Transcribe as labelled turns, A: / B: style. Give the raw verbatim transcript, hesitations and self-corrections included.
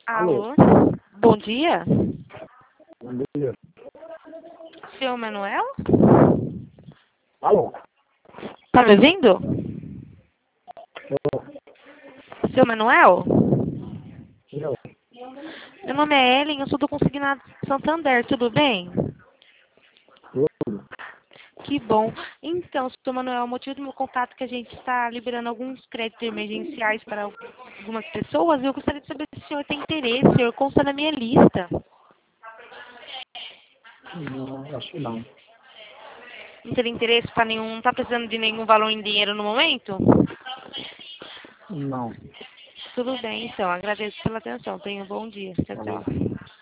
A: Alô?
B: Alô? Bom dia?
A: Bom dia.
B: Seu Manuel?
A: Alô?
B: Tá me ouvindo?
A: Tô.
B: Seu Manuel?
A: Eu.
B: Meu nome é Ellen, eu sou do Consignado Santander, tudo bem?
A: Tudo.
B: Que bom. Então, seu Manuel, o motivo do meu contato é que a gente está liberando alguns créditos emergenciais para algumas pessoas e eu gostaria de saber se o senhor tem interesse, o senhor consta na minha lista.
A: Não, acho que não.
B: Não teria interesse para nenhum, não está precisando de nenhum valor em dinheiro no momento?
A: Não.
B: Tudo bem, então. Agradeço pela atenção. Tenha um bom dia. Tchau,
A: Falou.
B: tchau.